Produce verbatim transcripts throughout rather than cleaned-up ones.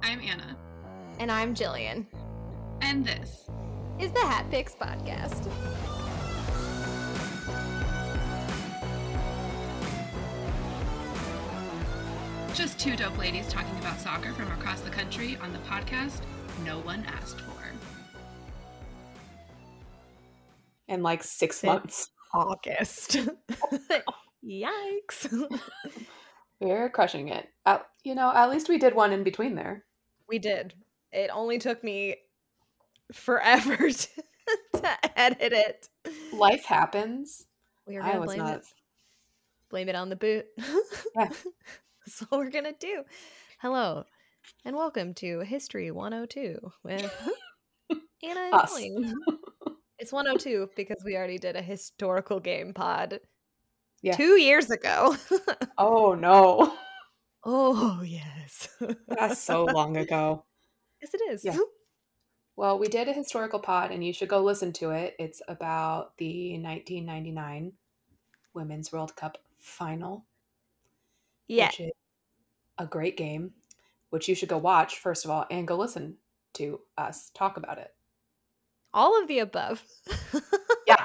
I'm Anna. And I'm Jillian. And this is the Hat Picks Podcast. Just two dope ladies talking about soccer from across the country on the podcast no one asked for. In like six months. August. Yikes. We're crushing it. At, you know, at least we did one in between there. We did. It only took me forever to, to edit it. Life happens. We are gonna blame not... it. Blame it on the boot. Yeah. That's what we're gonna do. Hello, and welcome to History one oh two with Anna and Us. Jillian. It's one oh two because we already did a historical game pod yeah. two years ago. Oh, no. Oh, yes. That's so long ago. Yes, it is. Yeah. Well, we did a historical pod, and you should go listen to it. It's about the nineteen ninety-nine Women's World Cup final. Yeah. Which is a great game, which you should go watch, first of all, and go listen to us talk about it. All of the above. Yeah.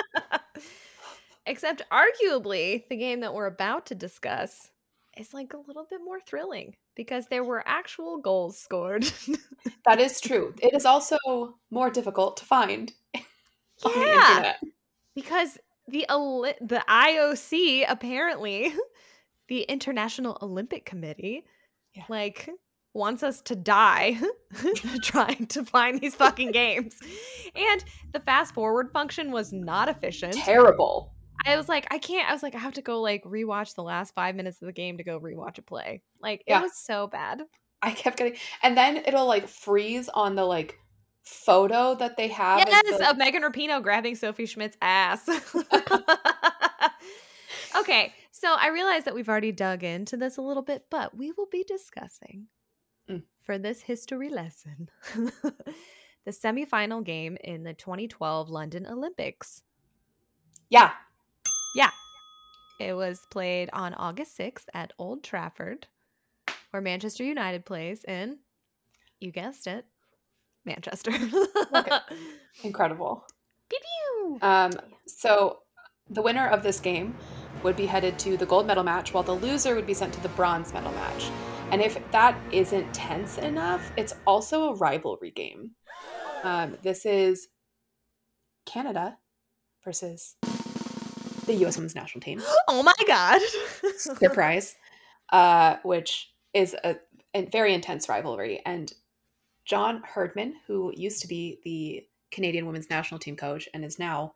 Except arguably the game that we're about to discuss is like a little bit more thrilling because there were actual goals scored. That is true. It is also more difficult to find yeah, on the internet. Because the the I O C, apparently, the International Olympic Committee, yeah. like wants us to die trying to find these fucking games. And the fast forward function was not efficient. Terrible. I was like, I can't. I was like, I have to go like rewatch the last five minutes of the game to go rewatch a play. Like yeah. It was so bad. I kept getting, and then it'll like freeze on the like photo that they have. Yes, the, of Megan Rapinoe grabbing Sophie Schmidt's ass. Okay, so I realize that we've already dug into this a little bit, but we will be discussing mm. for this history lesson the semifinal game in the twenty twelve London Olympics. Yeah. Yeah. It was played on August sixth at Old Trafford, where Manchester United plays in, you guessed it, Manchester. Okay. Incredible. Pew pew. Um, so the winner of this game would be headed to the gold medal match, while the loser would be sent to the bronze medal match. And if that isn't tense enough, it's also a rivalry game. Um, this is Canada versus the U S Women's National Team. Oh my God. Surprise. Uh, which is a, a very intense rivalry. And John Herdman, who used to be the Canadian Women's National Team coach and is now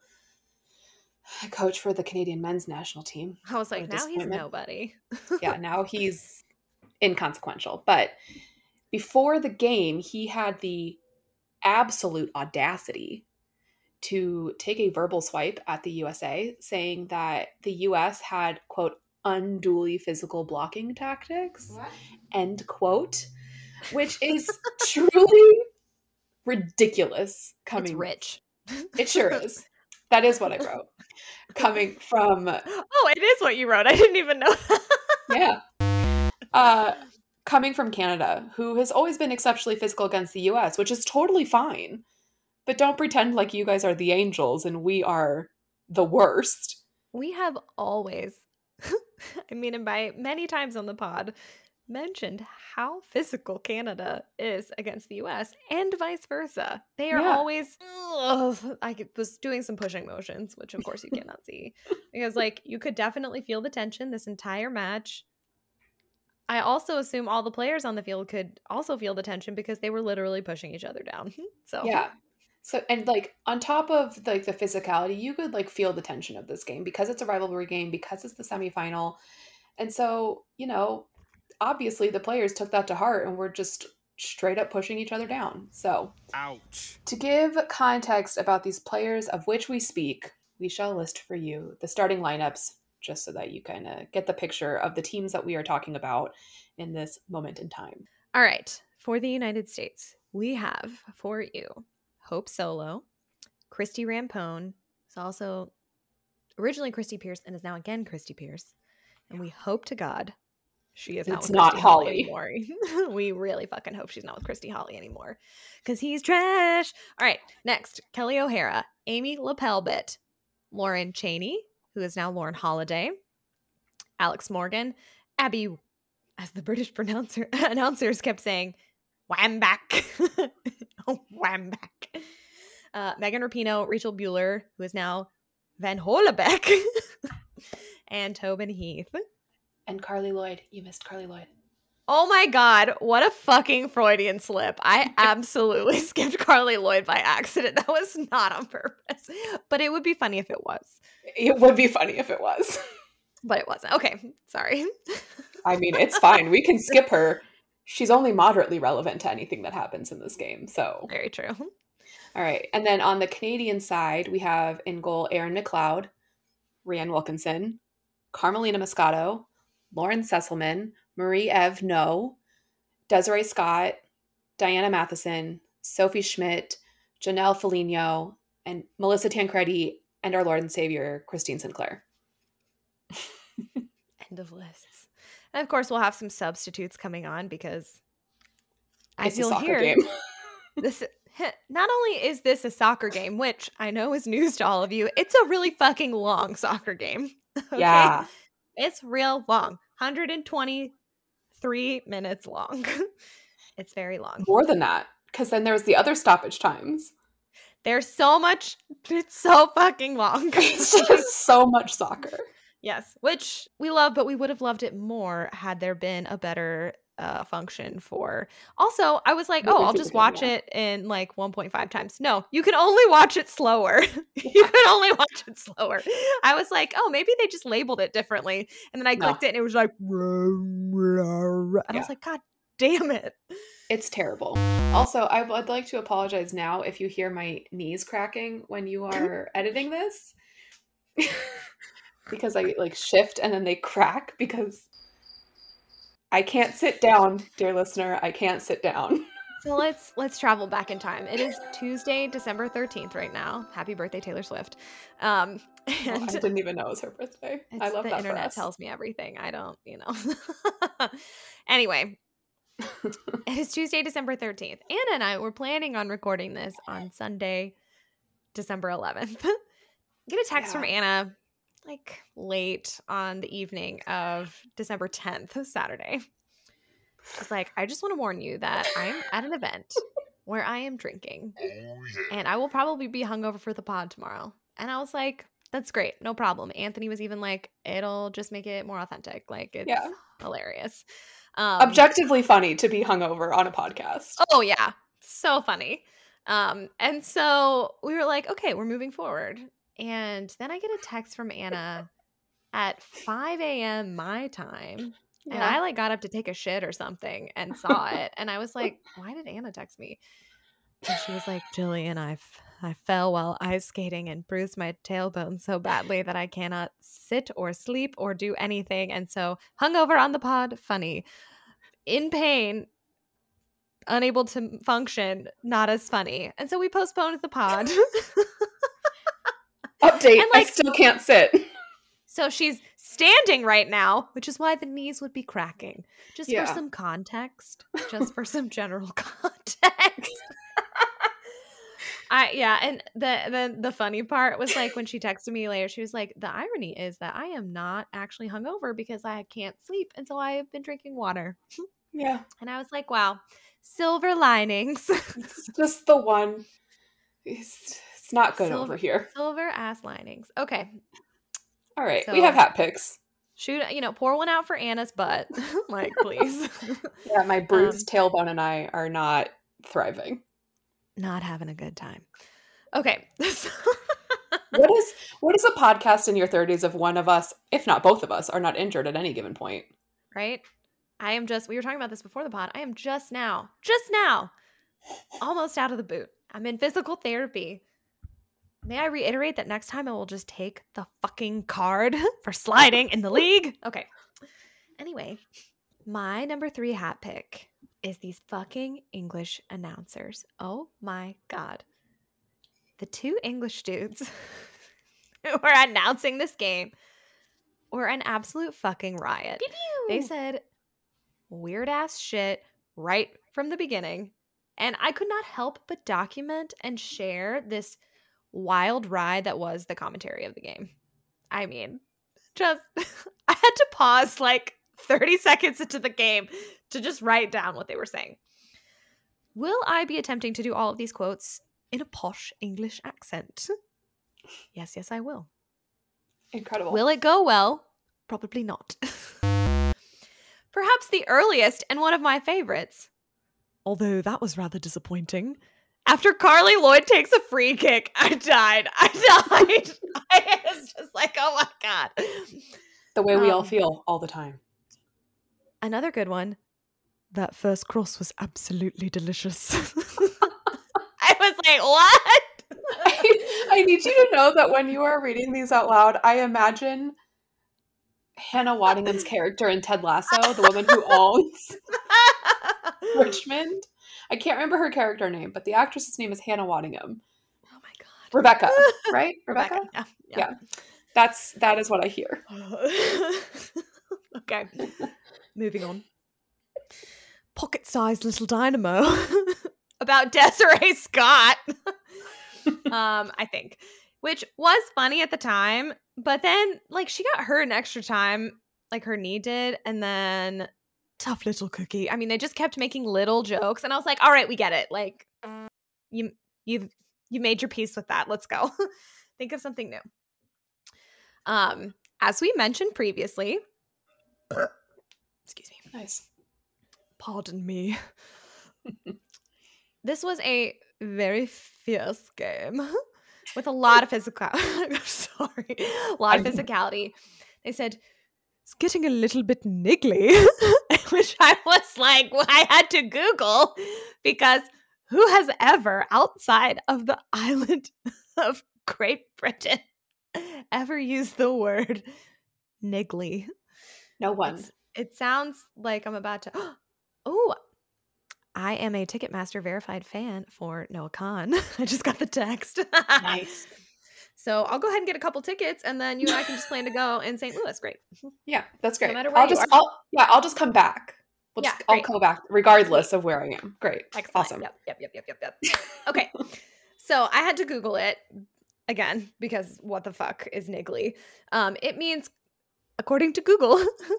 a coach for the Canadian Men's National Team. I was like, now he's nobody. Yeah, now he's inconsequential. But before the game, he had the absolute audacity to take a verbal swipe at the U S A, saying that the U S had, quote, unduly physical blocking tactics, what? End quote, which is truly ridiculous. Coming, it's rich. It sure is. That is what I wrote. Coming from... Oh, it is what you wrote. I didn't even know that. Yeah. Uh, coming from Canada, who has always been exceptionally physical against the U S, which is totally fine. But don't pretend like you guys are the angels and we are the worst. We have always, I mean, and by many times on the pod, mentioned how physical Canada is against the U S and vice versa. They are yeah. always, ugh, I was doing some pushing motions, which of course you cannot see. Because like you could definitely feel the tension this entire match. I also assume all the players on the field could also feel the tension because they were literally pushing each other down. So yeah. So, and like on top of like the physicality, you could like feel the tension of this game because it's a rivalry game, because it's the semifinal. And so, you know, obviously the players took that to heart and were just straight up pushing each other down. So, ouch. To give context about these players of which we speak, we shall list for you the starting lineups just so that you kind of get the picture of the teams that we are talking about in this moment in time. All right. For the United States, we have for you Hope Solo, Christy Rampone, is also originally Christy Pierce and is now again Christy Pierce. And we hope to God she is not It's with not Christy Holly Holly. anymore. We really fucking hope she's not with Christy Holly anymore because he's trash. All right, next, Kelly O'Hara, Amy Lapelbit, Lauren Cheney, who is now Lauren Holiday, Alex Morgan, Abby, as the British pronouncer announcers kept saying, wham back. Oh, wham back. Uh, Megan Rapinoe, Rachel Bueller, who is now Van Holebeck, and Tobin Heath. And Carly Lloyd. You missed Carly Lloyd. Oh my God, what a fucking Freudian slip. I absolutely skipped Carly Lloyd by accident. That was not on purpose. But it would be funny if it was. It would be funny if it was. But it wasn't. Okay, sorry. I mean, it's fine. We can skip her. She's only moderately relevant to anything that happens in this game. So very true. All right. And then on the Canadian side, we have in goal Erin McLeod, Rhiann Wilkinson, Carmelina Moscato, Lauren Sesselman, Marie-Eve No, Desiree Scott, Diana Matheson, Sophie Schmidt, Janelle Foligno, and Melissa Tancredi, and our Lord and Savior, Christine Sinclair. End of lists. And of course, we'll have some substitutes coming on because as it's you'll a soccer hear, game. this not only is this a soccer game, which I know is news to all of you, it's a really fucking long soccer game. Okay? Yeah. It's real long. one hundred twenty-three minutes long. It's very long. More than that, because then there's the other stoppage times. There's so much. It's so fucking long. It's just so much soccer. Yes, which we love, but we would have loved it more had there been a better uh, function for. Also, I was like, oh, I'll just watch it in like one point five times. No, you can only watch it slower. You can only watch it slower. I was like, oh, maybe they just labeled it differently. And then I clicked no. it and it was like, and yeah. I was like, God damn it. It's terrible. Also, I would like to apologize now if you hear my knees cracking when you are editing this. Because I like shift and then they crack because I can't sit down, dear listener. I can't sit down. So let's let's travel back in time. It is Tuesday, December thirteenth right now. Happy birthday, Taylor Swift. Um, and oh, I didn't even know it was her birthday. I love the that. The internet for us. tells me everything. I don't, you know. Anyway, it is Tuesday, December thirteenth. Anna and I were planning on recording this on Sunday, December eleventh. Get a text yeah. from Anna like late on the evening of December tenth, Saturday. She's like, I just want to warn you that I'm at an event where I am drinking and I will probably be hungover for the pod tomorrow. And I was like, that's great. No problem. Anthony was even like, it'll just make it more authentic. Like it's yeah. hilarious. Um, Objectively funny to be hungover on a podcast. Oh yeah. So funny. Um, and so we were like, okay, we're moving forward. And then I get a text from Anna at five a.m. my time. Yeah. And I like got up to take a shit or something and saw it. And I was like, why did Anna text me? And she was like, Jillian, I, f- I fell while ice skating and bruised my tailbone so badly that I cannot sit or sleep or do anything. And so hungover on the pod, funny. In pain, unable to function, not as funny. And so we postponed the pod. Update, and, like, I still can't sit. So she's standing right now, which is why the knees would be cracking. Just yeah. for some context. Just for some general context. I yeah, and the, the the funny part was like when she texted me later, she was like, the irony is that I am not actually hungover because I can't sleep, and so I have been drinking water. Yeah. And I was like, wow, silver linings. It's just the one. It's, it's not good silver, over here. Silver ass linings. Okay. All right. So, we have hat picks. Shoot, you know, pour one out for Anna's butt. Like, please. Yeah, my bruised um, tailbone and I are not thriving. Not having a good time. Okay. What is what is a podcast in your thirties if one of us, if not both of us, are not injured at any given point? Right? I am just, we were talking about this before the pod. I am just now, just now, almost out of the boot. I'm in physical therapy. May I reiterate that next time I will just take the fucking card for sliding in the league? Okay. Anyway, my number three hat pick is these fucking English announcers. Oh my God. The two English dudes who were announcing this game were an absolute fucking riot. Pew pew. They said weird ass shit right from the beginning. And I could not help but document and share this wild ride that was the commentary of the game. I mean, just, I had to pause like thirty seconds into the game to just write down what they were saying. Will I be attempting to do all of these quotes in a posh English accent? Yes, yes, I will. Incredible. Will it go well? Probably not. Perhaps the earliest and one of my favorites. Although that was rather disappointing. After Carly Lloyd takes a free kick, I died. I died. I was just like, oh my God. The way we um, all feel all the time. Another good one. That first cross was absolutely delicious. I was like, what? I, I need you to know that when you are reading these out loud, I imagine Hannah Waddingham's character in Ted Lasso, the woman who owns Richmond. I can't remember her character name, but the actress's name is Hannah Waddingham. Oh my God. Rebecca, right? Rebecca? Rebecca. Yeah, yeah. Yeah. That's that is what I hear. Okay. Moving on. Pocket-sized little dynamo. About Desiree Scott. um, I think. Which was funny at the time, but then like she got hurt in extra time, like her knee did, and then tough little cookie. I mean, they just kept making little jokes, and I was like, all right, we get it. Like, you you've you made your peace with that. Let's go. Think of something new. Um, as we mentioned previously, excuse me. Nice. Pardon me. This was a very fierce game with a lot of physical. I'm sorry, a lot of physicality. They said it's getting a little bit niggly, which I was like, well, I had to Google because who has ever outside of the island of Great Britain ever used the word niggly? No one. It's, it sounds like I'm about to. Oh, I am a Ticketmaster verified fan for Noah Khan. I just got the text. Nice. So I'll go ahead and get a couple tickets, and then you and I can just plan to go in Saint Louis. Great. Yeah, that's great. No matter where I'll you just, are. I'll, yeah, I'll just come back. We'll Yeah, just, I'll great. go back regardless of where I am. Great. Excellent. Awesome. Yep, yep, yep, yep, yep, yep. Okay. So I had to Google it again because what the fuck is niggly? Um, it means, according to Google,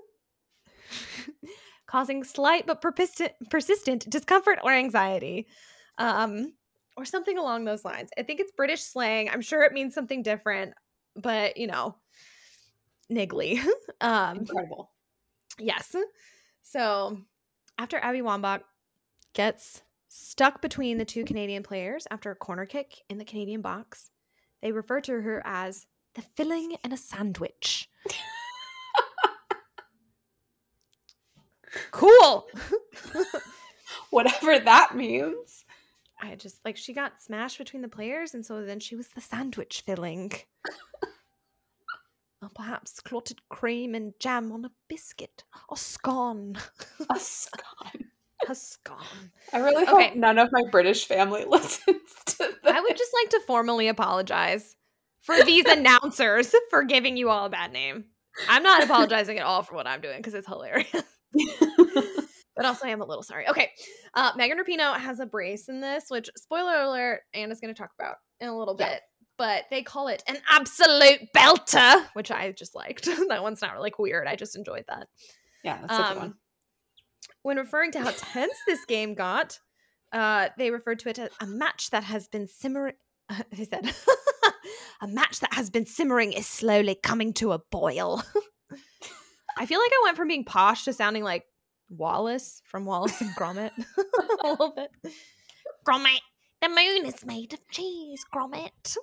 causing slight but persistent, persistent discomfort or anxiety, um, or something along those lines. I think it's British slang. I'm sure it means something different, but you know, niggly. um, Incredible. Yes. So after Abby Wambach gets stuck between the two Canadian players after a corner kick in the Canadian box, they refer to her as the filling in a sandwich. Cool. Whatever that means. I just like she got smashed between the players, and so then she was the sandwich filling. Or perhaps clotted cream and jam on a biscuit. Or scone. A scone. A scone. I really Okay. hope none of my British family listens to this. I would just like to formally apologize for these announcers for giving you all a bad name. I'm not apologizing at all for what I'm doing because it's hilarious. But also I am a little sorry. Okay. Uh, Megan Rapinoe has a brace in this, which, spoiler alert, Anna's going to talk about in a little Yeah. bit. But they call it an absolute belter, which I just liked. That one's not really weird. I just enjoyed that. Yeah, that's a good Um, one. When referring to how tense this game got, uh, they referred to it as a match that has been simmering. Uh, they said, a match that has been simmering is slowly coming to a boil. I feel like I went from being posh to sounding like Wallace from Wallace and Gromit. A little bit. Gromit, the moon is made of cheese, Gromit.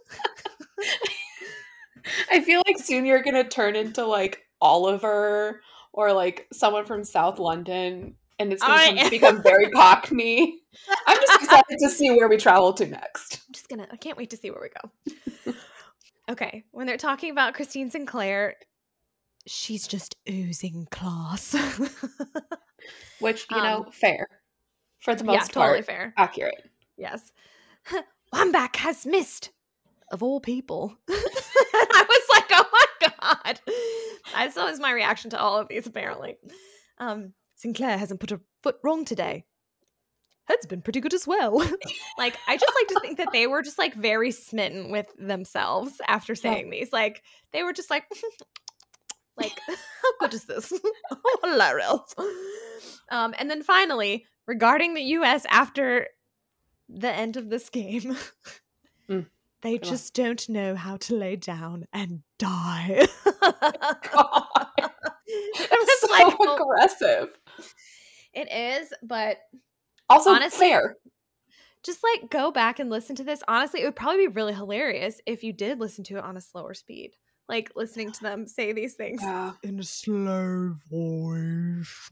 I feel like soon you're going to turn into like Oliver or like someone from South London, and it's going to I- become very Cockney. I'm just excited to see where we travel to next. I'm just gonna, I can't wait to see where we go. Okay, when they're talking about Christine Sinclair, she's just oozing class. Which, you Um, know, fair. For the Yeah, most totally part, fair. accurate. Yes. Wambach has missed, of all people. I was like, oh my God. That's always my reaction to all of these, apparently. Um, Sinclair hasn't put a foot wrong today. Head's been pretty good as well. Like, I just like to think that they were just like very smitten with themselves after saying yeah. these. Like, they were just like, like, how good is this? Oh, hilarious. Um, and then finally, regarding the U S after the end of this game, mm. they Come just on. don't know how to lay down and die. God. It was so like, aggressive. Well, it is, but also honestly, fair. Just like go back and listen to this. Honestly, it would probably be really hilarious if you did listen to it on a slower speed. Like listening to them say these things yeah. in a slow voice.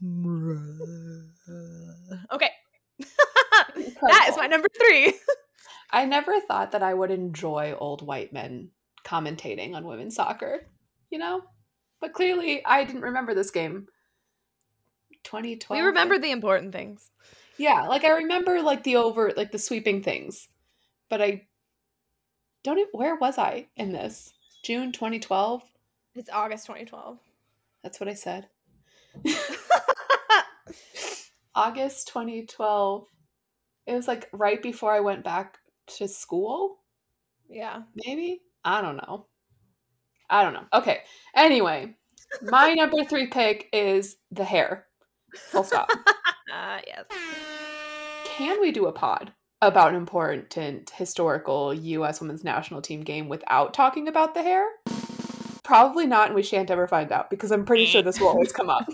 Okay. That is my number three. I never thought that I would enjoy old white men commentating on women's soccer, you know? But clearly I didn't remember this game. twenty twelve. We remember the important things. Yeah, like I remember like the over, like the sweeping things. But I don't even, where was I in this? June twenty twelve? It's August twenty twelve. That's what I said. August twenty twelve. It was like right before I went back to school? Yeah. Maybe? I don't know. I don't know. Okay. Anyway, my number three pick is the hair. Full stop. Uh, yes. Can we do a pod about an important historical U S women's national team game without talking about the hair? Probably not, and we shan't ever find out because I'm pretty sure this will always come up.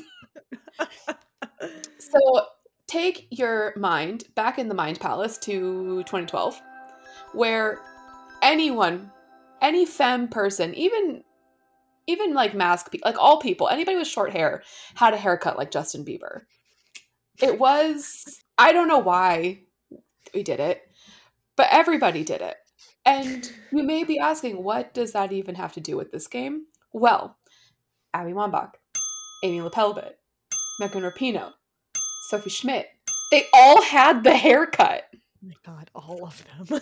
So take your mind back in the Mind Palace to twenty twelve, where anyone, any femme person, even even like mask people, like all people, anybody with short hair had a haircut like Justin Bieber. It was, I don't know why we did it, but everybody did it. And you may be asking, what does that even have to do with this game? Well, Abby Wambach, Amy Lepelbit, Megan Rapinoe, Sophie Schmidt, they all had the haircut. Oh my God, all of them.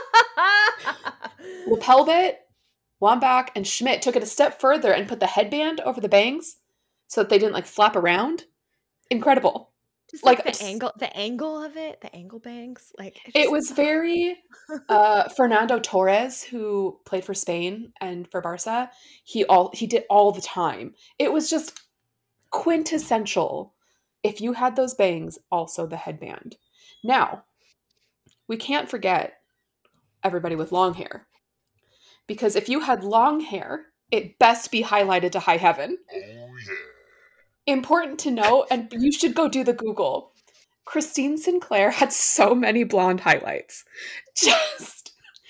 Lepelbit, Wambach, and Schmidt took it a step further and put the headband over the bangs so that they didn't like flap around. Incredible. Just like, like the angle, the angle of it, the angle bangs. Like it, it was very uh, Fernando Torres, who played for Spain and for Barca. He all he did all the time. It was just quintessential. If you had those bangs, also the headband. Now, we can't forget everybody with long hair. Because if you had long hair, it best be highlighted to high heaven. Oh, yeah. Important to note, and you should go do the Google. Christine Sinclair had so many blonde highlights. Just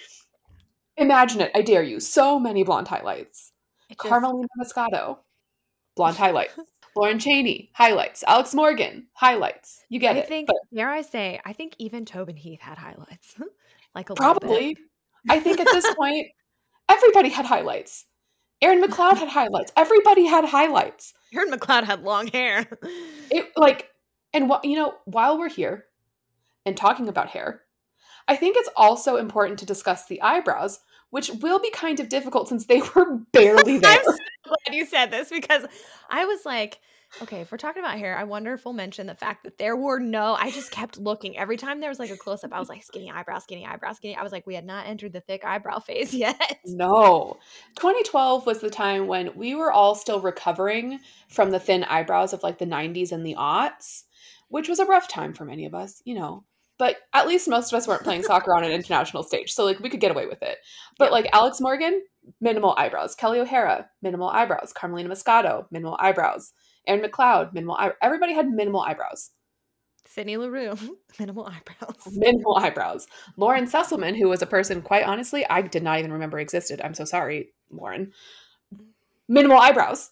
imagine it. I dare you. So many blonde highlights. Just... Carmelina Moscato, blonde highlights. Lauren Cheney, highlights. Alex Morgan, highlights. You get I it. I think, but... dare I say, I think even Tobin Heath had highlights. Like a Probably. I think at this point, everybody had highlights. Erin McLeod had highlights. Everybody had highlights. Erin McLeod had long hair. It like, and what you know, while we're here and talking about hair, I think it's also important to discuss the eyebrows, which will be kind of difficult since they were barely there. I'm so glad you said this because I was like, okay, if we're talking about hair, I wonder if we'll mention the fact that there were no, I just kept looking. Every time there was like a close-up, I was like, skinny eyebrow, skinny eyebrow, skinny. I was like, we had not entered the thick eyebrow phase yet. No. twenty twelve was the time when we were all still recovering from the thin eyebrows of like the nineties and the aughts, which was a rough time for many of us, you know. But at least most of us weren't playing soccer on an international stage, so like we could get away with it. But yeah. Like Alex Morgan, minimal eyebrows. Kelly O'Hara, minimal eyebrows. Carmelina Moscato, minimal eyebrows. Erin McLeod, minimal eye- everybody had minimal eyebrows. Sydney LaRue, minimal eyebrows. Minimal eyebrows. Lauren Sesselman, who was a person, quite honestly, I did not even remember existed. I'm so sorry, Lauren. Minimal eyebrows.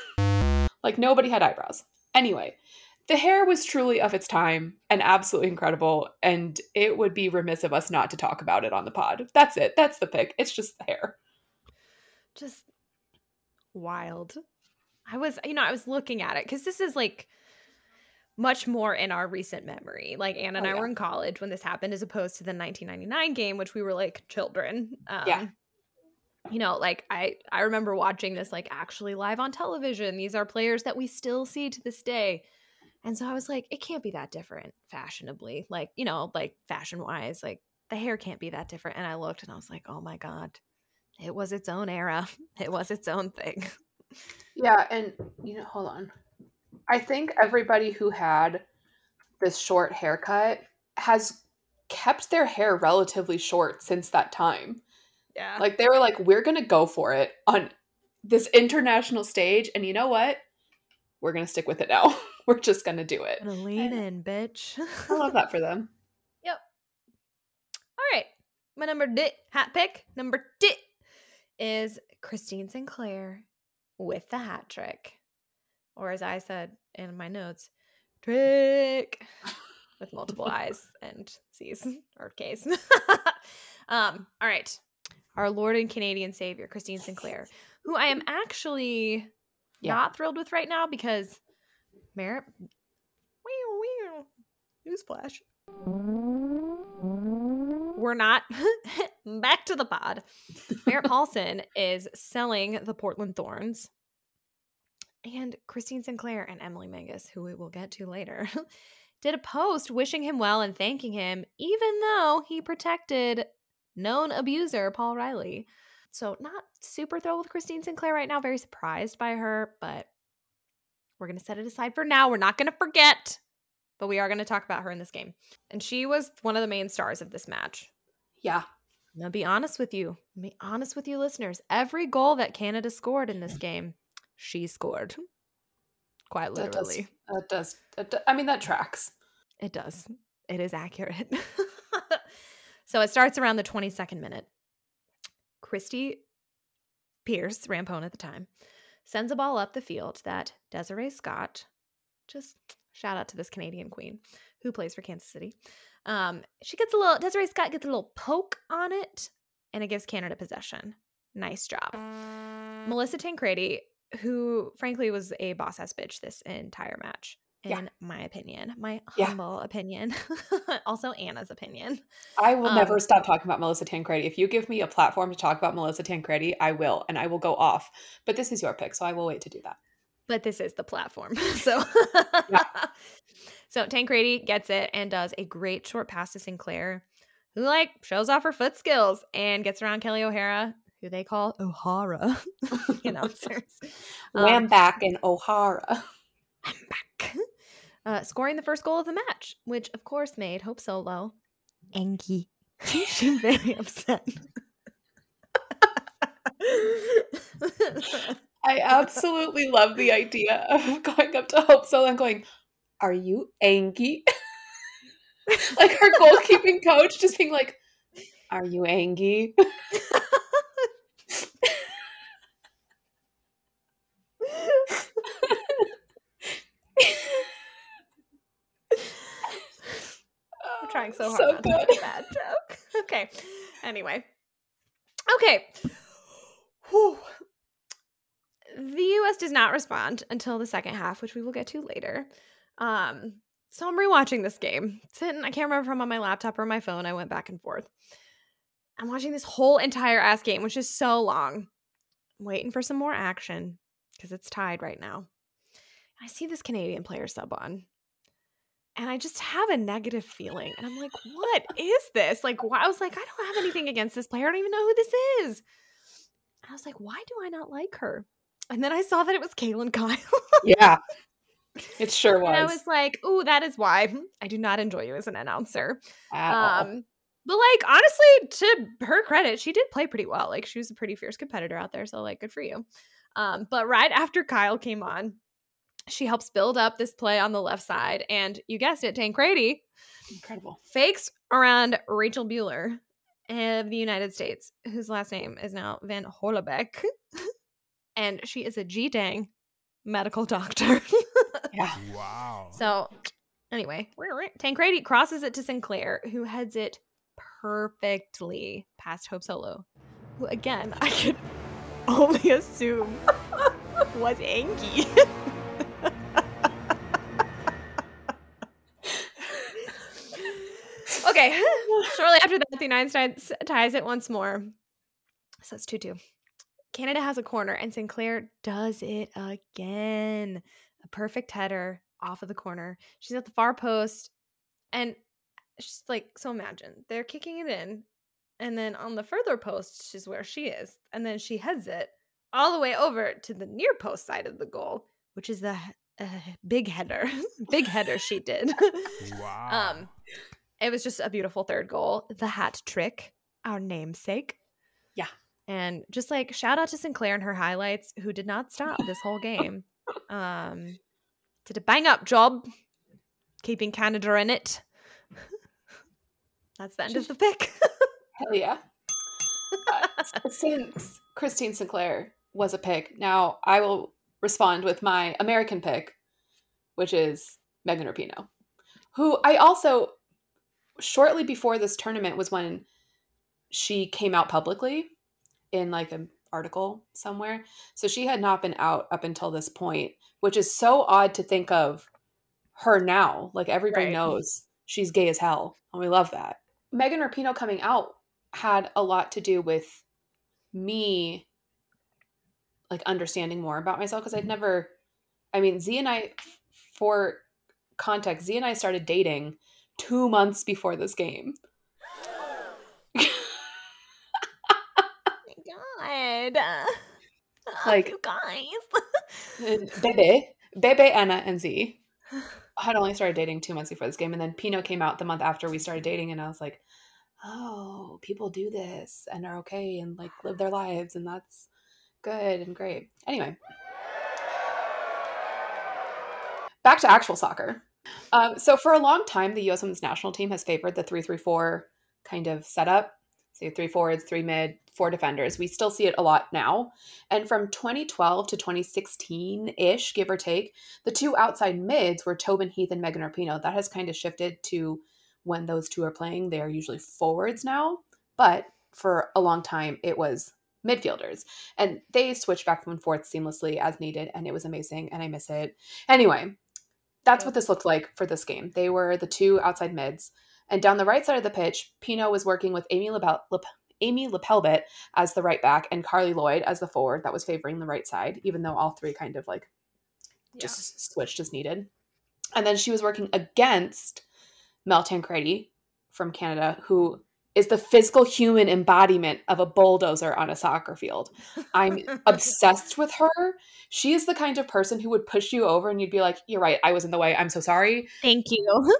Like nobody had eyebrows. Anyway, the hair was truly of its time and absolutely incredible, and it would be remiss of us not to talk about it on the pod. That's it. That's the pick. It's just the hair. Just wild. I was, you know, I was looking at it because this is like much more in our recent memory. Like Anna and oh, I yeah. were in college when this happened as opposed to the nineteen ninety-nine game, which we were like children. Um, yeah. You know, like I, I remember watching this like actually live on television. These are players that we still see to this day. And so I was like, it can't be that different fashionably. Like, you know, like fashion-wise, like the hair can't be that different. And I looked and I was like, oh my God, it was its own era. It was its own thing. Yeah, and, you know, hold on. I think everybody who had this short haircut has kept their hair relatively short since that time. Yeah. Like, they were like, we're going to go for it on this international stage. And you know what? We're going to stick with it now. We're just going to do it. Gonna lean And in, bitch. I love that for them. Yep. All right. My number D hat pick, number D is Christine Sinclair with the hat trick. Or as I said in my notes, trick with multiple I's and C's or K's. um, all right. Our Lord and Canadian Savior, Christine Sinclair, who I am actually yeah. not thrilled with right now because Merritt, newsflash, we're not back to the pod. Merritt Paulson is selling the Portland Thorns, and Christine Sinclair and Emily Mangus, who we will get to later, did a post wishing him well and thanking him, even though he protected known abuser Paul Riley. So not super thrilled with Christine Sinclair right now. Very surprised by her, but we're going to set it aside for now. We're not going to forget, but we are going to talk about her in this game. And she was one of the main stars of this match. Yeah. I'm going to be honest with you. Be honest with you, listeners. Every goal that Canada scored in this game, she scored. Quite literally. That does. That does. I mean, that tracks. It does. It is accurate. So it starts around the twenty-second minute. Christy Pierce, Rampone at the time, sends a ball up the field that Desiree Scott, just shout out to this Canadian queen who plays for Kansas City. Um, she gets a little, Desiree Scott gets a little poke on it, and it gives Canada possession. Nice job. Melissa Tancredi, who frankly was a boss-ass bitch this entire match, in yeah. my opinion, my yeah. humble opinion, also Anna's opinion. I will um, never stop talking about Melissa Tancredi. If you give me a platform to talk about Melissa Tancredi, I will, and I will go off. But this is your pick, so I will wait to do that. But this is the platform. So, so Tancredi gets it and does a great short pass to Sinclair, who like shows off her foot skills and gets around Kelly O'Hara, who they call O'Hara, the announcers. Wham um, back in O'Hara. I'm back. Uh, scoring the first goal of the match, which of course made Hope Solo angry. She's very upset. I absolutely love the idea of going up to Hope Solo and going, "Are you angry?" Like her goalkeeping coach just being like, "Are you angry?" I'm trying so hard so not to make a bad joke. Okay. Anyway. Okay. Whew. The U S does not respond until the second half, which we will get to later. Um, so I'm rewatching this game. Sitting, I can't remember if I'm on my laptop or my phone. I went back and forth. I'm watching this whole entire ass game, which is so long. I'm waiting for some more action because it's tied right now. I see this Canadian player sub on, and I just have a negative feeling. And I'm like, what is this? Like, why? I was like, I don't have anything against this player. I don't even know who this is. And I was like, why do I not like her? And then I saw that it was Kaylyn Kyle. Yeah, it sure was. And I was like, ooh, that is why I do not enjoy you as an announcer. At um, all. But like, honestly, to her credit, she did play pretty well. Like, she was a pretty fierce competitor out there. So like, good for you. Um, but right after Kyle came on, she helps build up this play on the left side. And you guessed it, Tancredi. Incredible. Fakes around Rachel Bueller of the United States, whose last name is now Van Holebeck. And she is a G-dang medical doctor. Yeah. Wow. So anyway, Tancredi crosses it to Sinclair, who heads it perfectly past Hope Solo, who again, I could only assume was Angie. Okay. Shortly after that, the United States ties it once more. So it's two two. Canada has a corner, and Sinclair does it again. A perfect header off of the corner. She's at the far post. And she's like, so imagine they're kicking it in. And then on the further post is where she is. And then she heads it all the way over to the near post side of the goal, which is the uh, big header. Big header she did. Wow. um, it was just a beautiful third goal. The hat trick, our namesake. Yeah. And just like shout out to Sinclair and her highlights, who did not stop this whole game. Um, did a bang up job keeping Canada in it. That's the end of the pick. Hell yeah. Uh, since Christine Sinclair was a pick, now I will respond with my American pick, which is Megan Rapinoe, who I also, shortly before this tournament was when she came out publicly in like an article somewhere. So she had not been out up until this point, which is so odd to think of her now. Like everybody Right. knows she's gay as hell, and we love that. Megan Rapinoe coming out had a lot to do with me like understanding more about myself, because I'd never, I mean, Z and I, for context, Z and I started dating two months before this game. God. Like, you guys. Bebe, Bebe, Anna, and Z had only started dating two months before this game, and then Pinot came out the month after we started dating, and I was like, oh, people do this and are okay and like live their lives, and that's good and great. Anyway, back to actual soccer. Um, so for a long time, the U S women's national team has favored the three three four kind of setup. So three forwards, three mid, four defenders. We still see it a lot now. And from twenty twelve to twenty sixteen-ish, give or take, the two outside mids were Tobin Heath and Megan Rapinoe. That has kind of shifted to when those two are playing. They are usually forwards now. But for a long time, it was midfielders. And they switched back and forth seamlessly as needed, and it was amazing, and I miss it. Anyway, that's Yep. what this looked like for this game. They were the two outside mids. And down the right side of the pitch, Pinot was working with Amy Lepel- Lep- Amy Lepelbit as the right back and Carly Lloyd as the forward that was favoring the right side, even though all three kind of like just yeah. switched as needed. And then she was working against Mel Tancredi from Canada, who is the physical human embodiment of a bulldozer on a soccer field. I'm obsessed with her. She is the kind of person who would push you over and you'd be like, you're right, I was in the way. I'm so sorry. Thank you.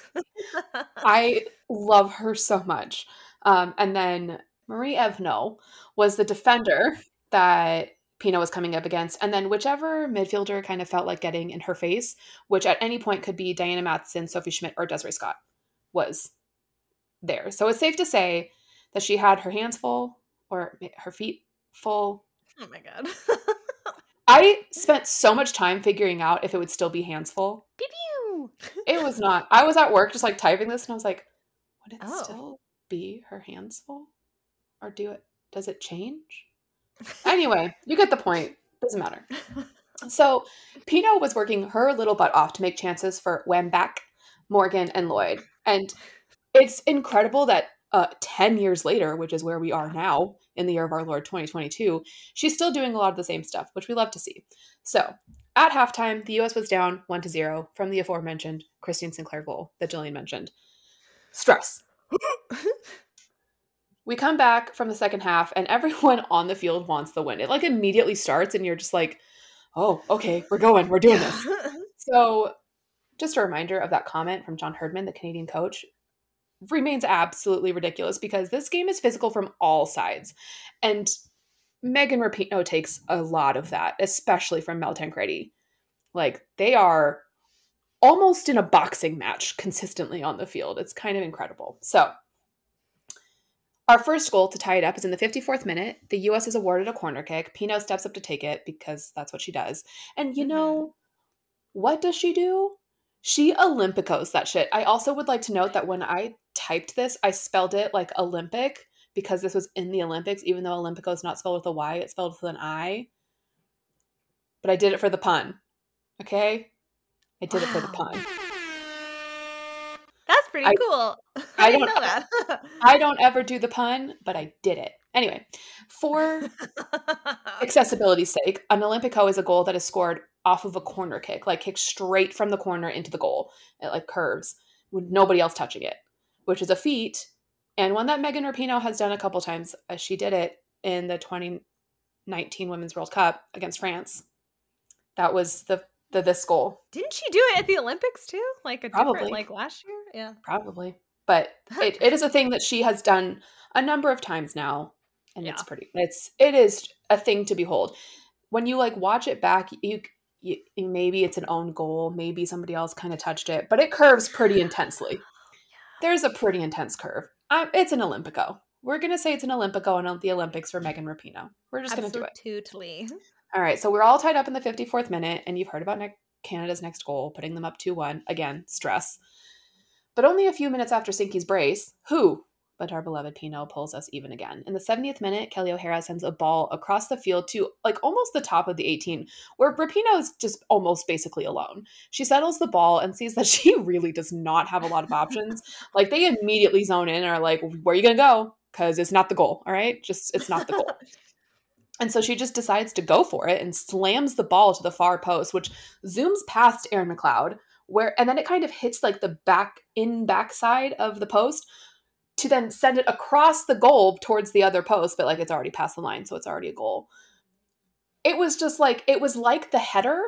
I love her so much. Um, and then Marie Evno was the defender that Pinot was coming up against. And then whichever midfielder kind of felt like getting in her face, which at any point could be Diana Matheson, Sophie Schmidt, or Desiree Scott, was there. So it's safe to say that she had her hands full or her feet full. Oh my God. I spent so much time figuring out if it would still be hands full. Pew pew. It was not. I was at work just like typing this and I was like, would it Oh. still be her hands full? Or do it? Does it change? Anyway, you get the point. Doesn't matter. So Pinot was working her little butt off to make chances for Wambach, Morgan, and Lloyd. And it's incredible that uh, ten years later, which is where we are now in the year of our Lord twenty twenty-two, she's still doing a lot of the same stuff, which we love to see. So at halftime, the U S was down one to zero from the aforementioned Christine Sinclair goal that Jillian mentioned. Stress. We come back from the second half and everyone on the field wants the win. It like immediately starts and you're just like, oh, okay, we're going, we're doing this. So just a reminder of that comment from John Herdman, the Canadian coach, remains absolutely ridiculous because this game is physical from all sides. And Megan Rapinoe takes a lot of that, especially from Mel Tancredi. Like, they are almost in a boxing match consistently on the field. It's kind of incredible. So our first goal to tie it up is in the fifty-fourth minute. The U S is awarded a corner kick. Pinot steps up to take it because that's what she does. And you know, what does she do? She Olympicos that shit. I also would like to note that when I typed this, I spelled it like Olympic because this was in the Olympics, even though Olympico is not spelled with a Y, it's spelled with an I. But I did it for the pun. Okay? I did wow. it for the pun. That's pretty I, cool. I, I didn't don't know that. I don't ever do the pun, but I did it. Anyway, for accessibility's sake, an Olympico is a goal that is scored off of a corner kick, like kick straight from the corner into the goal. It like curves with nobody else touching it, which is a feat, and one that Megan Rapinoe has done a couple times. As she did it in the twenty nineteen Women's World Cup against France. That was the, the this goal. Didn't she do it at the Olympics too? Like a Probably. different, like last year? Yeah. Probably. But it, it is a thing that she has done a number of times now. And Yeah. it's pretty, it's, it is a thing to behold. When you like watch it back, you, you maybe it's an own goal. Maybe somebody else kind of touched it, but it curves pretty intensely. There's a pretty intense curve. Um, it's an Olympico. We're going to say it's an Olympico and the Olympics for Megan Rapinoe. We're just going to do it. Absolutely. All right. So we're all tied up in the fifty-fourth minute, and you've heard about ne- Canada's next goal, putting them up two one. Again, stress. But only a few minutes after Sinky's brace, who but our beloved Pino pulls us even again. In the seventieth minute, Kelly O'Hara sends a ball across the field to like almost the top of the eighteen, where Rapinoe is just almost basically alone. She settles the ball and sees that she really does not have a lot of options. Like they immediately zone in and are like, where are you going to go? Because it's not the goal, all right? Just, it's not the goal. And so she just decides to go for it and slams the ball to the far post, which zooms past Erin McLeod, where, and then it kind of hits like the back in backside of the post to then send it across the goal towards the other post, but like it's already past the line, so it's already a goal. It was just like, it was like the header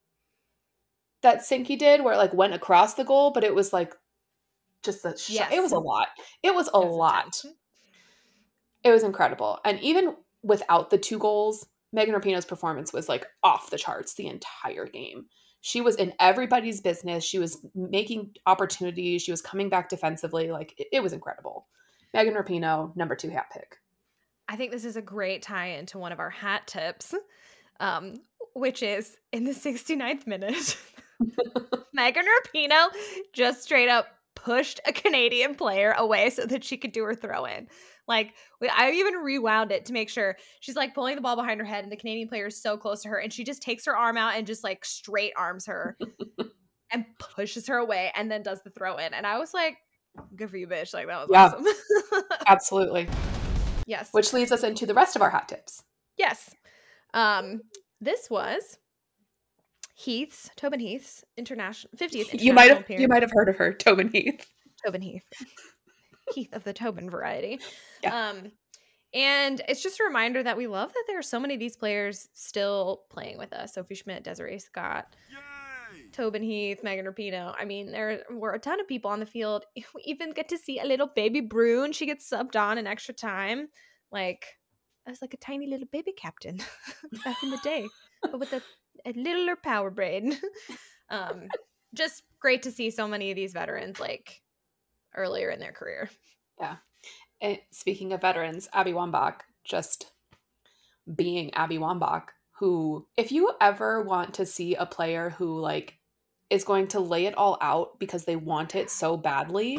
that Sinky did, where it like went across the goal, but it was like just a, sh- Yes. it was a lot. It was a It was lot. intense. It was incredible. And even without the two goals, Megan Rapinoe's performance was like off the charts the entire game. She was in everybody's business. She was making opportunities. She was coming back defensively. Like it, it was incredible. Megan Rapinoe, number two hat pick. I think this is a great tie into one of our hat tips, um, which is in the sixty-ninth minute, Megan Rapinoe just straight up pushed a Canadian player away so that she could do her throw in. Like, I even rewound it to make sure. She's like pulling the ball behind her head and the Canadian player is so close to her and she just takes her arm out and just like straight arms her and pushes her away and then does the throw in. And I was like, good for you, bitch. Like, that was Yeah. awesome. Absolutely. Yes. Which leads us into the rest of our hat tips. Yes. Um, this was Heath's, Tobin Heath's international fiftieth international You might have appearance. you might have heard of her, Tobin Heath. Tobin Heath. Heath of the Tobin variety. Yeah. Um, and it's just a reminder that we love that there are so many of these players still playing with us. Sophie Schmidt, Desiree Scott, Yay! Tobin Heath, Megan Rapinoe. I mean, there were a ton of people on the field. We even get to see a little baby Brune. She gets subbed on in extra time. Like, I was like a tiny little baby captain back in the day, but with a, a littler power brain. um, just great to see so many of these veterans, like, earlier in their career. Yeah. And speaking of veterans, Abby Wambach, just being Abby Wambach, who, if you ever want to see a player who like is going to lay it all out because they want it so badly,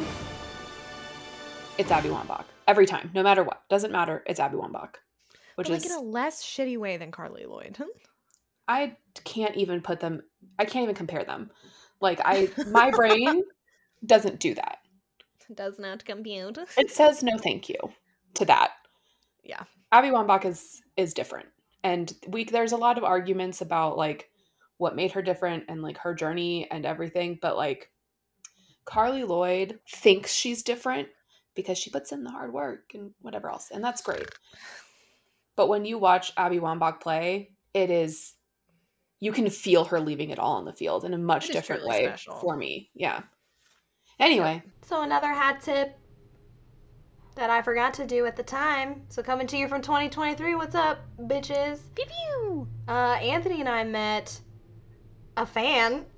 it's Abby Wambach. Every time, no matter what. Doesn't matter, it's Abby Wambach. Which but like is in a less shitty way than Carly Lloyd. I can't even put them, I can't even compare them. Like I my brain doesn't do that. Does not compute. It says no thank you to that. Yeah. Abby Wambach is is different. And we there's a lot of arguments about like what made her different and like her journey and everything, but like Carly Lloyd thinks she's different because she puts in the hard work and whatever else, and that's great. But when you watch Abby Wambach play, it is you can feel her leaving it all on the field in a much different way special. For me. Yeah. Anyway. So another hat tip that I forgot to do at the time. So coming to you from twenty twenty-three, what's up, bitches? Pew pew! Uh, Anthony and I met a fan.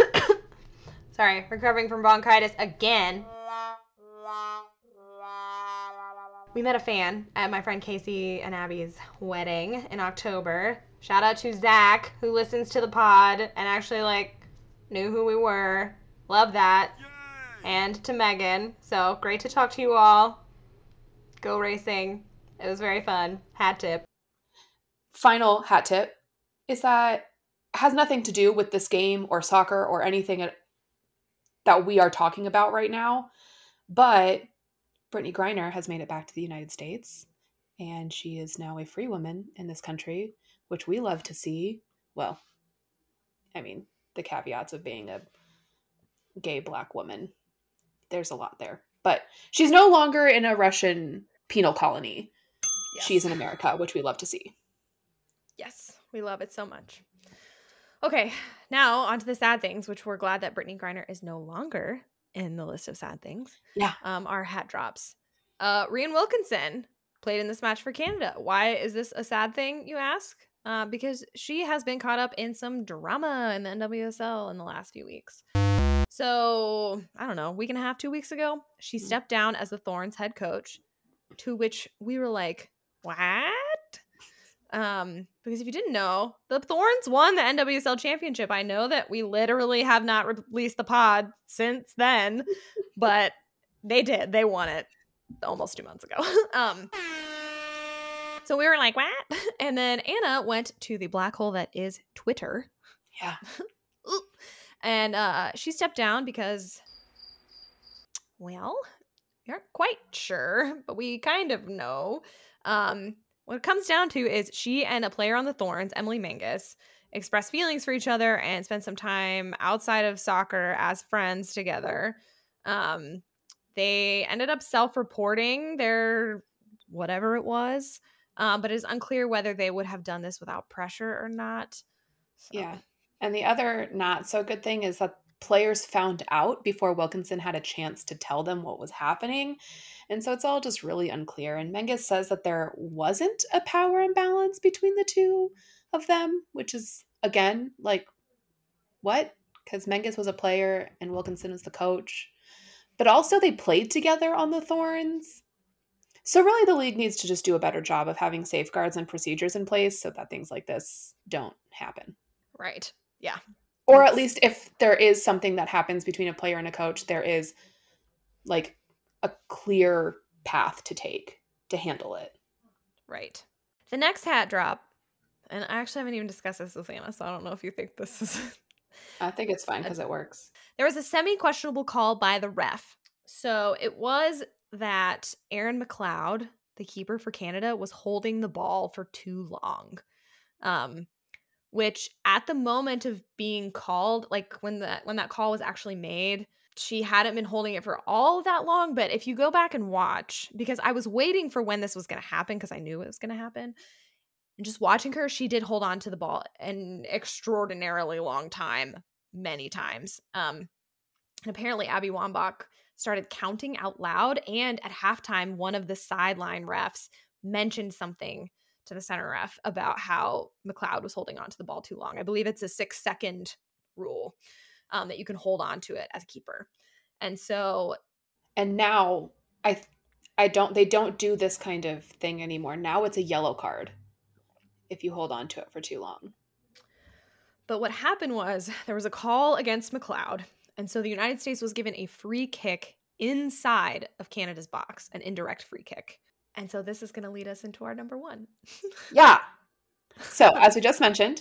Sorry, recovering from bronchitis again. We met a fan at my friend Casey and Abby's wedding in October. Shout out to Zach, who listens to the pod and actually, like, knew who we were. Love that. Yay! And to Megan. So, great to talk to you all. Go racing. It was very fun. Hat tip. Final hat tip is that it has nothing to do with this game or soccer or anything that we are talking about right now. But Brittany Griner has made it back to the United States, and she is now a free woman in this country, which we love to see. Well, I mean, the caveats of being a gay Black woman. There's a lot there. But she's no longer in a Russian penal colony. Yes. She's in America, which we love to see. Yes, we love it so much. Okay, now on to the sad things, which we're glad that Brittany Griner is no longer in the list of sad things. Yeah. Um, our hat drops. Uh, Rhian Wilkinson played in this match for Canada. Why is this a sad thing, you ask? Uh, because she has been caught up in some drama in the N W S L in the last few weeks. So, I don't know, a week and a half, two weeks ago, she stepped down as the Thorns head coach, to which we were like, what? Um, because if you didn't know, the Thorns won the N W S L championship. I know that we literally have not released the pod since then, but they did. They won it almost two months ago. um, so we were like, what? And then Anna went to the black hole that is Twitter. Yeah. And uh, she stepped down because, well, we aren't quite sure, but we kind of know. Um, what it comes down to is she and a player on the Thorns, Emily Menges, expressed feelings for each other and spent some time outside of soccer as friends together. Um, they ended up self-reporting their whatever it was, um, but it is unclear whether they would have done this without pressure or not. So. Yeah. And the other not so good thing is that players found out before Wilkinson had a chance to tell them what was happening. And so it's all just really unclear. And Menges says that there wasn't a power imbalance between the two of them, which is, again, like, what? Because Menges was a player and Wilkinson was the coach. But also they played together on the Thorns. So really the league needs to just do a better job of having safeguards and procedures in place so that things like this don't happen. Right. Yeah. Or at least if there is something that happens between a player and a coach, there is like a clear path to take to handle it. Right. The next hat drop, and I actually haven't even discussed this with Anna, so I don't know if you think this is... I think it's fine because it works. There was a semi-questionable call by the ref. So it was that Erin McLeod, the keeper for Canada, was holding the ball for too long. Um... Which at the moment of being called, like when that when that call was actually made, she hadn't been holding it for all that long. But if you go back and watch, because I was waiting for when this was going to happen because I knew it was going to happen. And just watching her, she did hold on to the ball an extraordinarily long time, many times. Um, and apparently Abby Wambach started counting out loud. And at halftime, one of the sideline refs mentioned something to the center ref about how McLeod was holding on to the ball too long. I believe it's a six second rule um, that you can hold on to it as a keeper. And so. And now I, I don't, they don't do this kind of thing anymore. Now it's a yellow card if you hold on to it for too long. But what happened was there was a call against McLeod. And so the United States was given a free kick inside of Canada's box, an indirect free kick. And so this is going to lead us into our number one. Yeah. So as we just mentioned,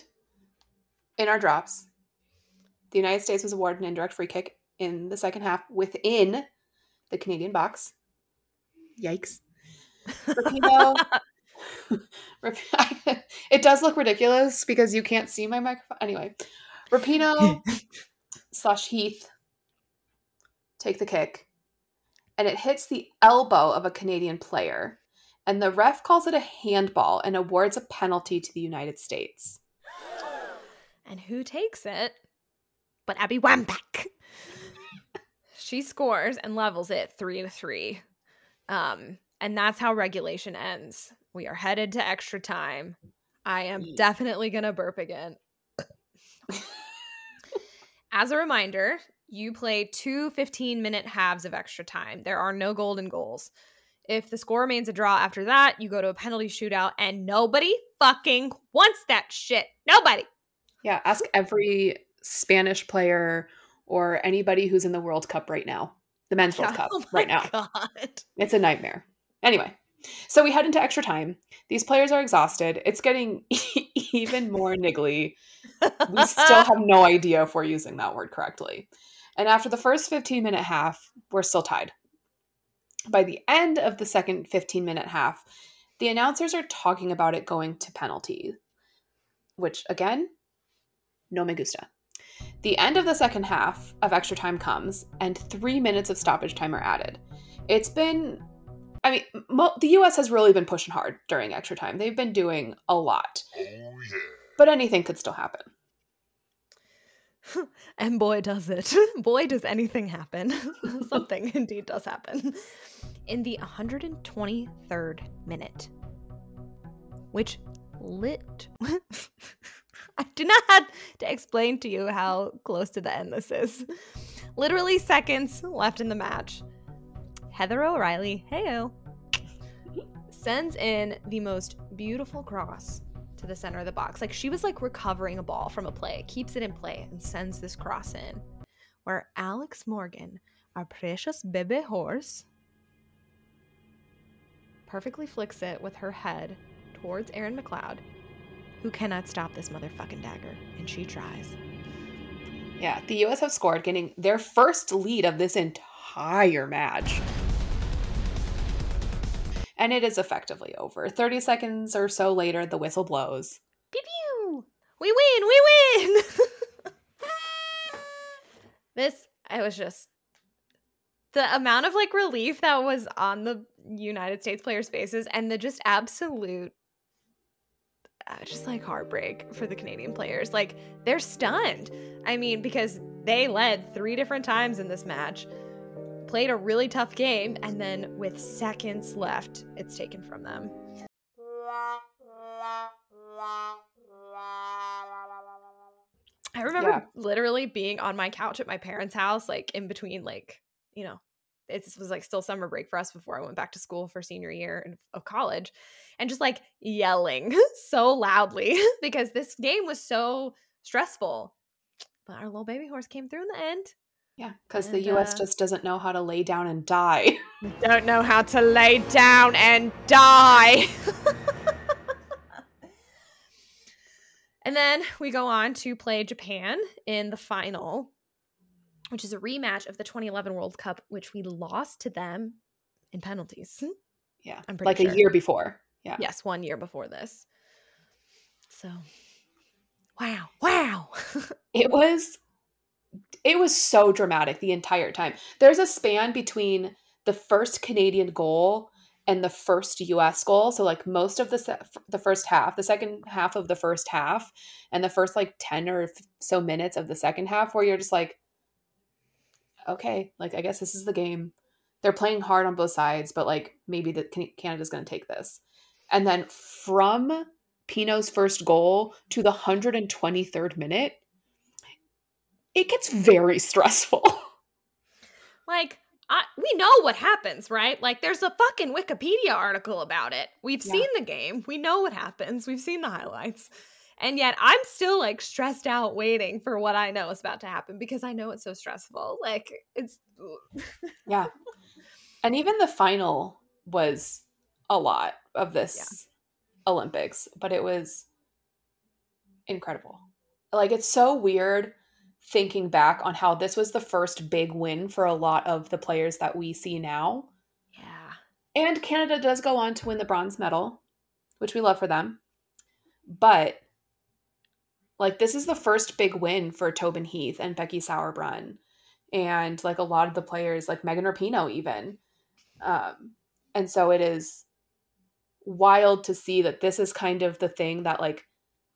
in our drops, the United States was awarded an indirect free kick in the second half within the Canadian box. Yikes. Rapinoe. It does look ridiculous because you can't see my microphone. Anyway, Rapinoe slash Heath take the kick, and it hits the elbow of a Canadian player. And the ref calls it a handball and awards a penalty to the United States. And who takes it but Abby Wambach? She scores and levels it three to three. Um, and that's how regulation ends. We are headed to extra time. I am definitely going to burp again. As a reminder, you play two fifteen-minute halves of extra time. There are no golden goals. If the score remains a draw after that, you go to a penalty shootout, and nobody fucking wants that shit. Nobody. Yeah, ask every Spanish player or anybody who's in the World Cup right now. The Men's World yeah, Cup oh right now. God. It's a nightmare. Anyway, so we head into extra time. These players are exhausted. It's getting even more niggly. We still have no idea if we're using that word correctly. And after the first fifteen-minute half, we're still tied. By the end of the second fifteen-minute half, the announcers are talking about it going to penalty, which, again, no me gusta. The end of the second half of extra time comes, and three minutes of stoppage time are added. It's been, I mean, mo- the U S has really been pushing hard during extra time. They've been doing a lot. Oh, yeah. But anything could still happen. And boy, does it. Boy, does anything happen. Something indeed does happen. In the one hundred twenty-third minute, which lit... I do not have to explain to you how close to the end this is. Literally seconds left in the match. Heather O'Reilly, heyo, sends in the most beautiful cross to the center of the box. Like, she was like recovering a ball from a play, keeps it in play, and sends this cross in, where Alex Morgan, our precious baby horse, perfectly flicks it with her head towards Erin McLeod, who cannot stop this motherfucking dagger, and she tries. Yeah, the U S have scored, getting their first lead of this entire match. And it is effectively over. thirty seconds or so later, the whistle blows. Pew pew! We win! We win! This, I was just... The amount of, like, relief that was on the United States players' faces and the just absolute, uh, just, like, heartbreak for the Canadian players. Like, they're stunned. I mean, because they led three different times in this match, played a really tough game, and then with seconds left, it's taken from them. I remember yeah. literally being on my couch at my parents' house, like, in between, like, you know, it was like still summer break for us before I went back to school for senior year of college, and just like yelling so loudly because this game was so stressful. But our little baby horse came through in the end. Yeah, because the U S uh, just doesn't know how to lay down and die. Don't know how to lay down and die. And then we go on to play Japan in the final, which is a rematch of the twenty eleven World Cup, which we lost to them in penalties. Yeah, I'm pretty like sure. a year before. Yeah. Yes, one year before this. So, wow, wow. It was, it was so dramatic the entire time. There's a span between the first Canadian goal and the first U S goal. So like most of the se- the first half, the second half of the first half, and the first like ten or so minutes of the second half, where you're just like, okay, like I guess this is the game. They're playing hard on both sides, but like maybe the Canada's going to take this. And then from Pino's first goal to the one hundred twenty-third minute, it gets very stressful. Like, I, we know what happens, right? Like, there's a fucking Wikipedia article about it. We've yeah. seen the game. We know what happens. We've seen the highlights. And yet I'm still like stressed out waiting for what I know is about to happen because I know it's so stressful. Like, it's... yeah. And even the final was a lot of this yeah. Olympics, but it was incredible. Like, it's so weird thinking back on how this was the first big win for a lot of the players that we see now. Yeah. And Canada does go on to win the bronze medal, which we love for them. But like, this is the first big win for Tobin Heath and Becky Sauerbrunn. And like a lot of the players, like Megan Rapinoe even. Um, and so it is wild to see that this is kind of the thing that like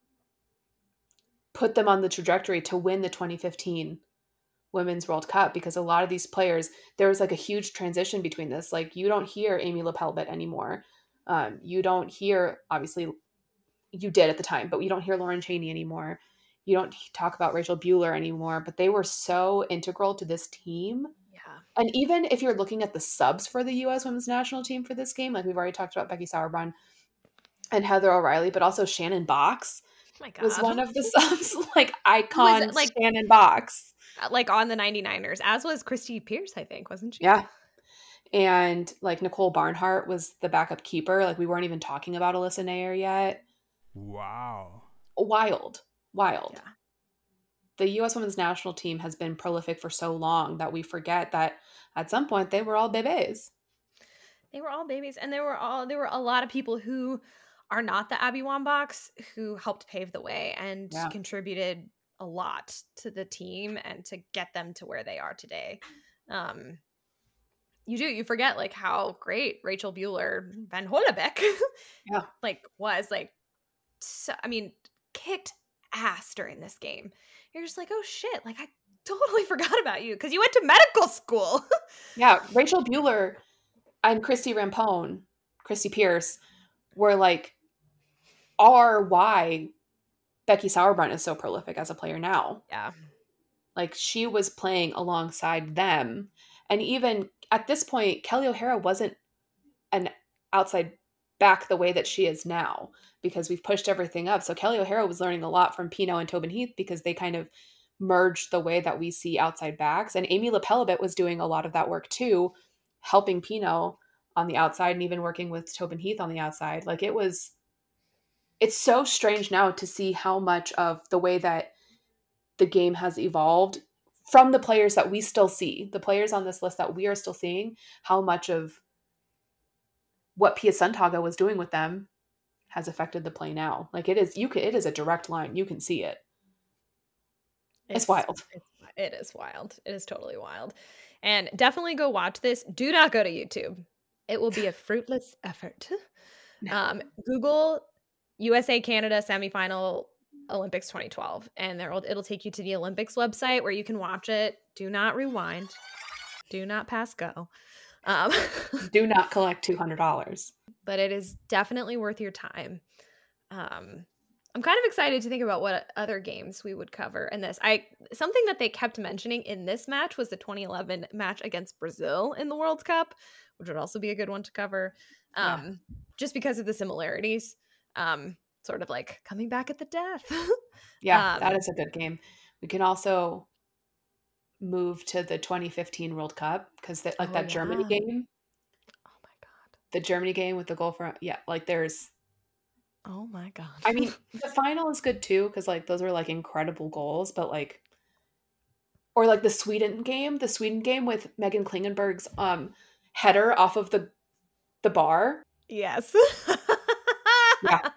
put them on the trajectory to win the twenty fifteen Women's World Cup, because a lot of these players, there was like a huge transition between this. Like, you don't hear Amy Lepelbet anymore. Um, you don't hear, obviously you did at the time, but you don't hear Lauren Cheney anymore. You don't talk about Rachel Bueller anymore, but they were so integral to this team. Yeah. And even if you're looking at the subs for the U S women's national team for this game, like we've already talked about Becky Sauerbrunn and Heather O'Reilly, but also Shannon Box oh my God. was one of the subs, like icon was, like, Shannon Box. Like on the ninety-niners, as was Christy Pierce, I think, wasn't she? Yeah. And like Nicole Barnhart was the backup keeper. Like, we weren't even talking about Alyssa Nair yet. Wow. Wild. Wild. Yeah. The U S women's national team has been prolific for so long that we forget that at some point they were all bebés. They were all babies, and there were all there were a lot of people who are not the Abby Wambachs who helped pave the way and yeah. contributed a lot to the team and to get them to where they are today. Um, you do, you forget like how great Rachel Bueller Van Holebeck yeah. like was like, so, I mean, kicked ass during this game. You're just like, oh shit, like I totally forgot about you because you went to medical school. Yeah, Rachel Bueller and Christy Rampone, Christy Pierce, were like, are why Becky Sauerbrunn is so prolific as a player now. Yeah. Like, she was playing alongside them. And even at this point, Kelly O'Hara wasn't an outside back the way that she is now because we've pushed everything up. So Kelly O'Hara was learning a lot from Pino and Tobin Heath because they kind of merged the way that we see outside backs. And Amy LaPellebit was doing a lot of that work too, helping Pino on the outside and even working with Tobin Heath on the outside. Like, it was, it's so strange now to see how much of the way that the game has evolved from the players that we still see, the players on this list that we are still seeing, how much of what Pia Sundhage was doing with them has affected the play now. Like, it is, you can, it is a direct line. You can see it. It's, it's wild. It's, it is wild. It is totally wild. And definitely go watch this. Do not go to YouTube. It will be a fruitless effort. No. Um, Google U S A Canada semifinal Olympics twenty twelve, and there it'll take you to the Olympics website where you can watch it. Do not rewind. Do not pass go. Um, Do not collect two hundred dollars. But it is definitely worth your time. Um, I'm kind of excited to think about what other games we would cover in this. I something that they kept mentioning in this match was the twenty eleven match against Brazil in the World Cup, which would also be a good one to cover, um, yeah. just because of the similarities. Um, sort of like coming back at the death. yeah, um, that is a good game. We can also move to the twenty fifteen World Cup because like oh, that yeah. Germany game. Oh my god, the Germany game with the goal for yeah, like there's. Oh my god. I mean, the final is good too because like those are like incredible goals, but like, or like the Sweden game, the Sweden game with Megan Klingenberg's um header off of the the bar. Yes. Yeah.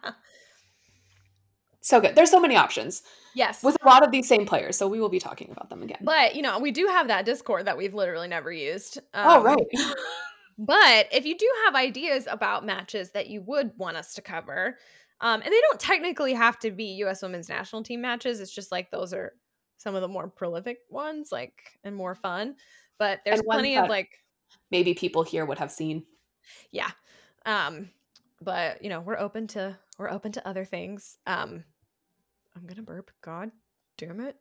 So good. There's so many options. Yes. With a lot of these same players, so we will be talking about them again. But, you know, we do have that Discord that we've literally never used. Um, oh, right. But if you do have ideas about matches that you would want us to cover, um, and they don't technically have to be U S Women's National Team matches. It's just like those are some of the more prolific ones, like, and more fun. But there's plenty of like maybe people here would have seen. Yeah. Um, but you know, we're open to we're open to other things. Um, I'm gonna burp. God damn it.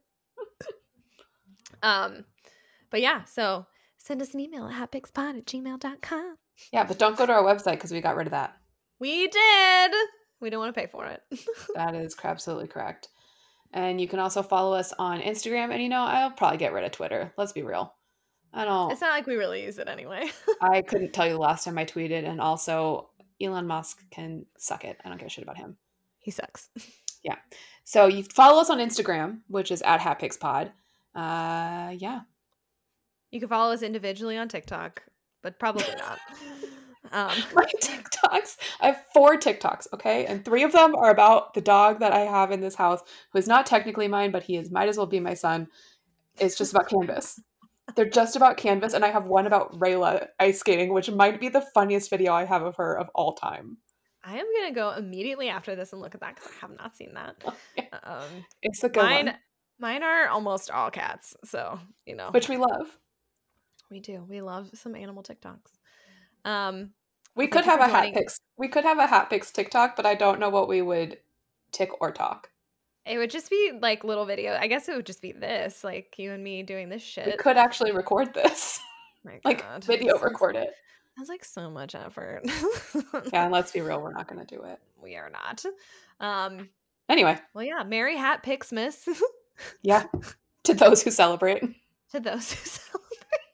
um, but yeah, so send us an email at hotpicspod at gmail dot com. Yeah, but don't go to our website because we got rid of that. We did. We don't want to pay for it. That is absolutely correct. And you can also follow us on Instagram. And, you know, I'll probably get rid of Twitter. Let's be real. I don't. It's not like we really use it anyway. I couldn't tell you the last time I tweeted. And also, Elon Musk can suck it. I don't give a shit about him. He sucks. Yeah. So you follow us on Instagram, which is at HatPicksPod. Uh, yeah. You can follow us individually on TikTok, but probably not. Um, My TikToks, I have four TikToks, okay? And three of them are about the dog that I have in this house, who is not technically mine, but he is might as well be my son. It's just about Canvas. They're just about Canvas, and I have one about Rayla ice skating, which might be the funniest video I have of her of all time. I am going to go immediately after this and look at that because I have not seen that. Oh, yeah. um, it's a good mine, one. Mine are almost all cats, so, you know. Which we love. We do. We love some animal TikToks. Um, we could have a joining. Hat picks. We could have a Hat Picks TikTok, but I don't know what we would tick or talk. It would just be like little video. I guess it would just be this, like you and me doing this shit. We could actually record this. My God. Like video sounds, record it. Sounds like so much effort. Yeah, and let's be real, we're not going to do it. We are not. Um. Anyway. Well, yeah, Merry Hat Picksmas. Yeah. To those who celebrate. To those who celebrate.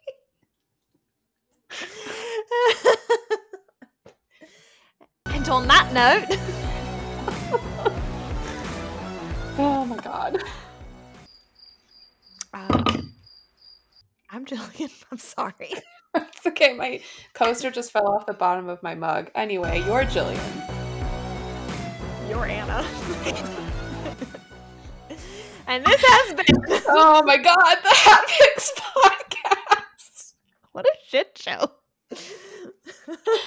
And on that note. Oh my God. Um, I'm Jillian. I'm sorry. It's okay. My coaster just fell off the bottom of my mug. Anyway, you're Jillian. You're Anna. And this has been. Oh my God, the Hatpix podcast. What a shit show.